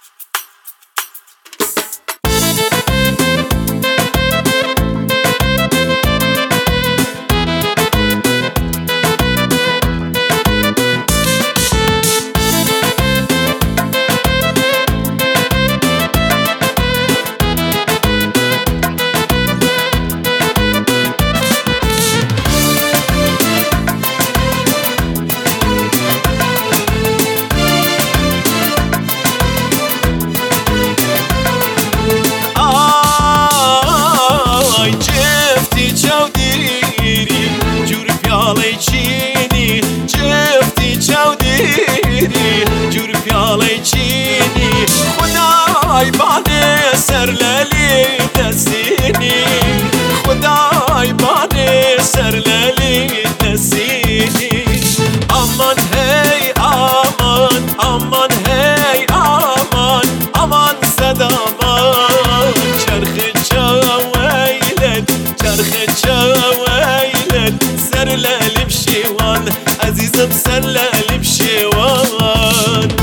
جور پیاله چینی خدای بانه سر للی دستینی خدای بانه سر للی دستینی امان هی امان امان هی امان امان صدامان چرخ چاویلت چرخ چاویلت سر للی بشیوان عزیزم سر للی بشیوان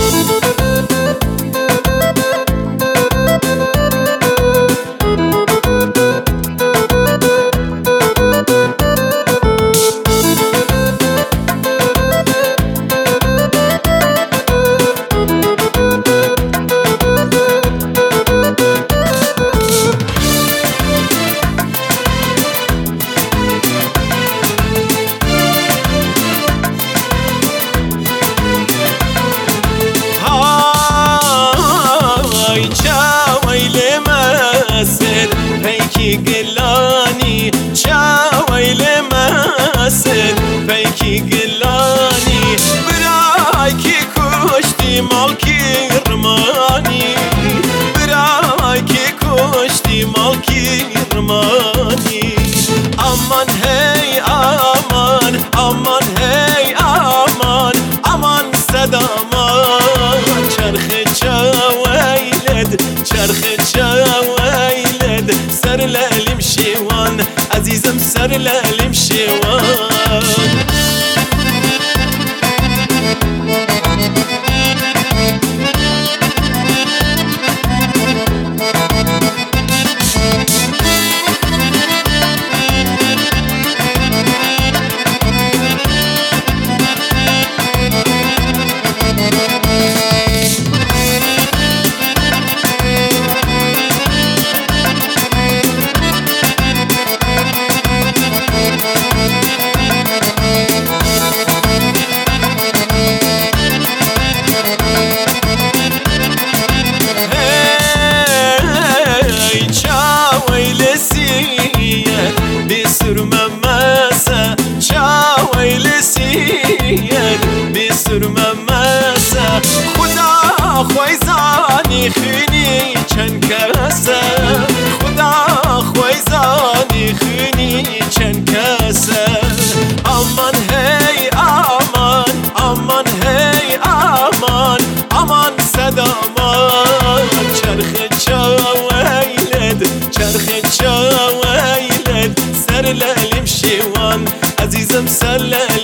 پیکی گلانی چاویل مسل پیکی گلانی برای کی کشتی مالکی رمانی برای کی کشتی مالکی رمانی امان هی امان امان هی امان امان صدامان چرخ چاویلد چرخ چاویلد سر للی مشیوان عزیزم سر للی مشیوان بسرممسه چاویل سید بسرممسه خدا خویزانی خونی چند کسه خدا خویزانی خونی چند کسه امان هی امان امان هی امان امان صدامان چرخ چاویلد چرخ چاویلد سر للی مشیوان عزیزم سر للی